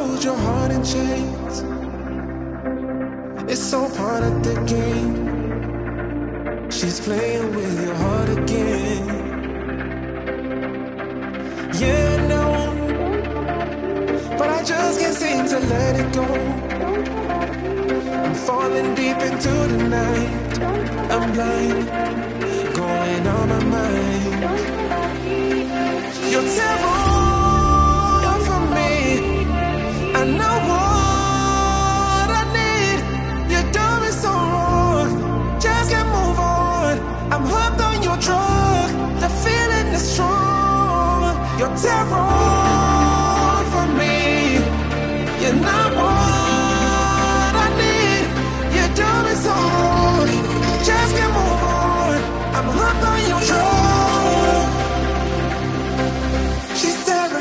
hold your heart in chains. It's all part of the game. She's playing with your heart again. Yeah, no, but I just can't seem to let it go. I'm falling deep into the night. I'm blind, going on my mind. You're terror for me. I know what I need. You do me so wrong. Just can't move on. I'm hooked on your drug. The feeling is strong. You're terror for me. You're not what I need. You do me so wrong. Just can't move on. I'm hooked on your drug. She's terror.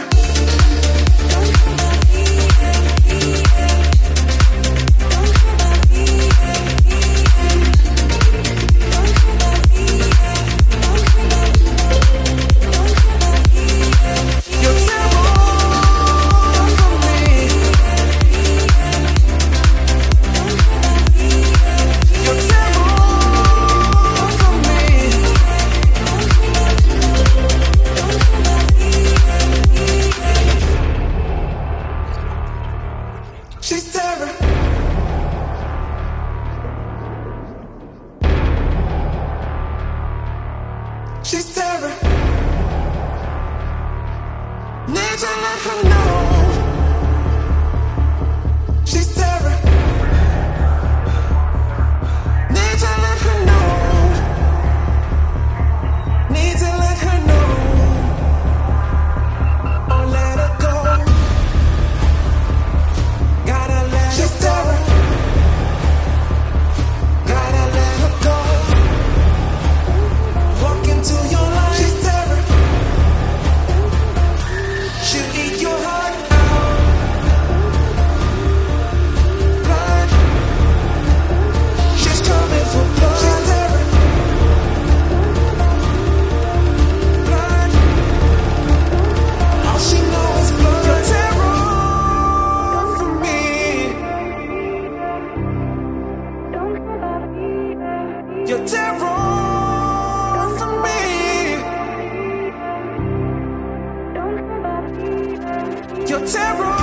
She's terror. She's terror. Need to let her know. She's terror. Need to let her know. Need to let her know. Or let her go. Gotta let she's terror. Gotta let her go. Walk into your life. She's terror. She'll eat your heart out. Blood. She's coming for blood. She's terror. Blood. All she knows is blood. You're terror for me. You're terror for me. You're terror.